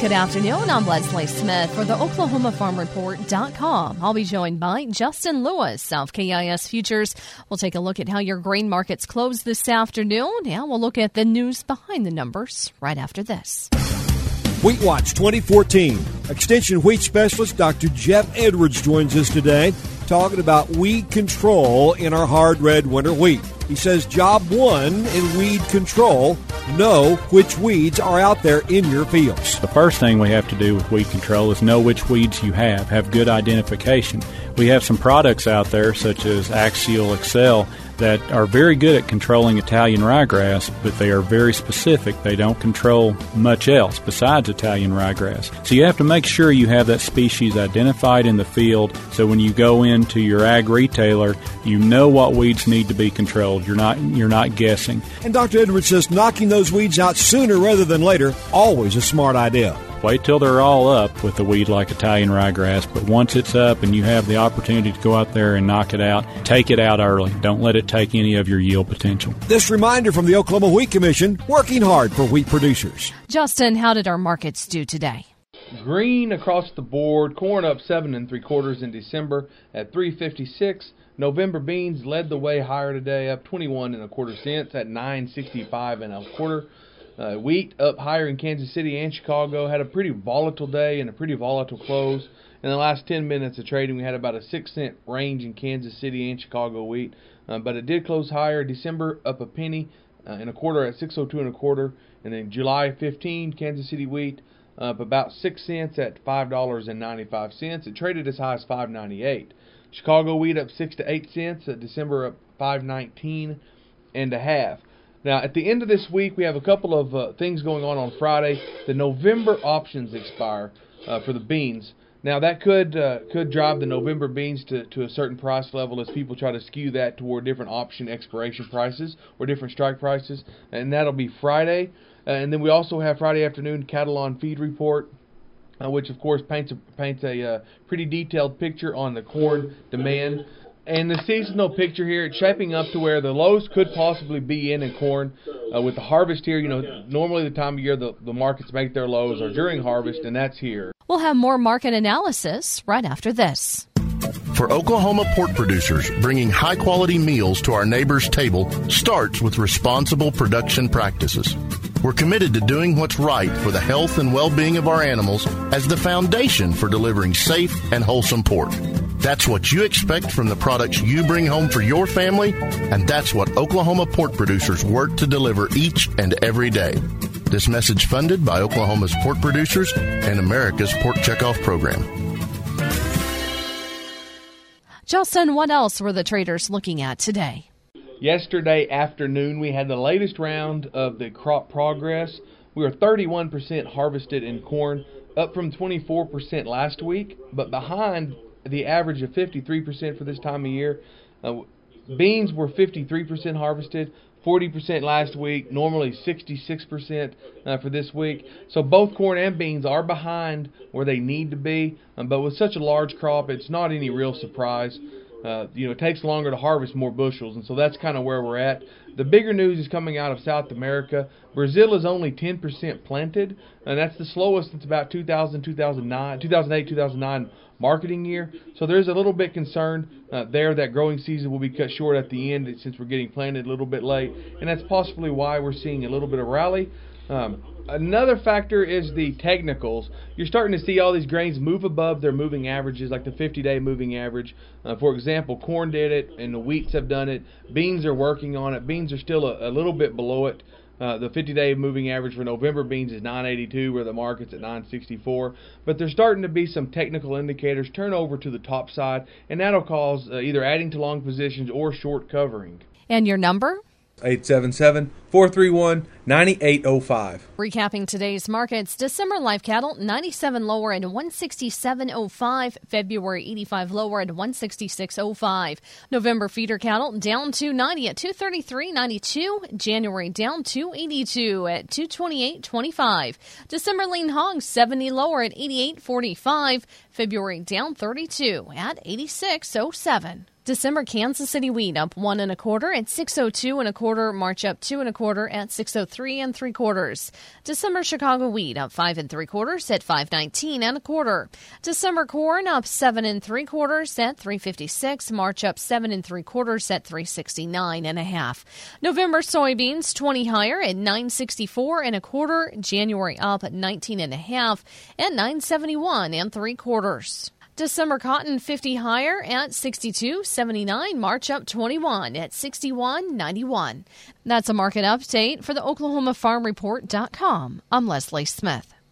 Good afternoon. I'm Leslie Smith for the OklahomaFarmReport.com. I'll be joined by Justin Lewis, South KIS Futures. We'll take a look at how your grain markets close this afternoon, and we'll look at the news behind the numbers right after this. Wheat Watch 2014. Extension wheat specialist Dr. Jeff Edwards joins us today talking about weed control in our hard red winter wheat. He says job one in weed control, know which weeds are out there in your fields. The first thing we have to do with weed control is know which weeds you have good identification. We have some products out there such as Axial Excel that are very good at controlling Italian ryegrass, but they are very specific. They don't control much else besides Italian ryegrass. So you have to make sure you have that species identified in the field so when you go into your ag retailer, you know what weeds need to be controlled. You're not guessing. And Dr. Edwards says knocking those weeds out sooner rather than later, always a smart idea. Wait till they're all up with a weed like Italian ryegrass, but once it's up and you have the opportunity to go out there and knock it out, take it out early. Don't let it take any of your yield potential. This reminder from the Oklahoma Wheat Commission, working hard for wheat producers. Justin, how did our markets do today? Green across the board. Corn up 7 3/4 in December at $3.56. November beans led the way higher today, up 21 1/4 cents at $9.65 1/4. Wheat up higher in Kansas City and Chicago. Had a pretty volatile day and a pretty volatile close. In the last 10 minutes of trading, we had about a 6-cent range in Kansas City and Chicago wheat, but it did close higher. December up a penny and a quarter at $6.02 1/4, and then July 15, Kansas City wheat up about 6 cents at $5.95. It traded as high as $5.98. Chicago wheat up 6 to 8 cents. December up $5.19 1/2. Now, at the end of this week, we have a couple of things going on Friday. The November options expire for the beans. Now, that could drive the November beans to a certain price level as people try to skew that toward different option expiration prices or different strike prices, and that'll be Friday. And then we also have Friday afternoon cattle on feed report, which, of course, paints a pretty detailed picture on the corn demand. And the seasonal picture here, it's shaping up to where the lows could possibly be in corn. With the harvest here, normally the time of year the markets make their lows are during harvest, and that's here. We'll have more market analysis right after this. For Oklahoma pork producers, bringing high-quality meals to our neighbors' table starts with responsible production practices. We're committed to doing what's right for the health and well-being of our animals as the foundation for delivering safe and wholesome pork. That's what you expect from the products you bring home for your family, and that's what Oklahoma pork producers work to deliver each and every day. This message funded by Oklahoma's pork producers and America's Pork Checkoff Program. Justin, what else were the traders looking at today? Yesterday afternoon, we had the latest round of the crop progress. We were 31% harvested in corn, up from 24% last week, but behind the average of 53% for this time of year. Beans were 53% harvested, 40% last week, normally 66% for this week. So both corn and beans are behind where they need to be, but with such a large crop, it's not any real surprise. It takes longer to harvest more bushels, and so that's kind of where we're at. The bigger news is coming out of South America. Brazil is only 10% planted, and that's the slowest since about 2008, 2009 marketing year. So there's a little bit concern there that growing season will be cut short at the end since we're getting planted a little bit late, and that's possibly why we're seeing a little bit of rally. Another factor is the technicals. You're starting to see all these grains move above their moving averages, like the 50-day moving average. For example, corn did it, and the wheats have done it. Beans are working on it. Beans are still a little bit below it. The 50-day moving average for November beans is 982, where the market's at 964. But there's starting to be some technical indicators turn over to the top side, and that'll cause either adding to long positions or short covering. And your number? 877-431-9805. Recapping today's markets, December live cattle 97 lower at 167.05, February 85 lower at 166.05. November feeder cattle down 290 at 233.92, January down 282 at 228.25. December lean hogs 70 lower at 88.45, February down 32 at 86.07. December Kansas City wheat up 1 1/4 at 602 1/4. March up 2 1/4 at 603 3/4. December Chicago wheat up 5 3/4 at 519 1/4. December corn up 7 3/4 at 356. March up 7 3/4 at 369 1/2. November soybeans 20 higher at 964 1/4. January up 19 1/2 at 971 3/4. December cotton 50 higher at 62.79. March up 21 at 61.91. That's a market update for the OklahomaFarmReport.com. I'm Leslie Smith.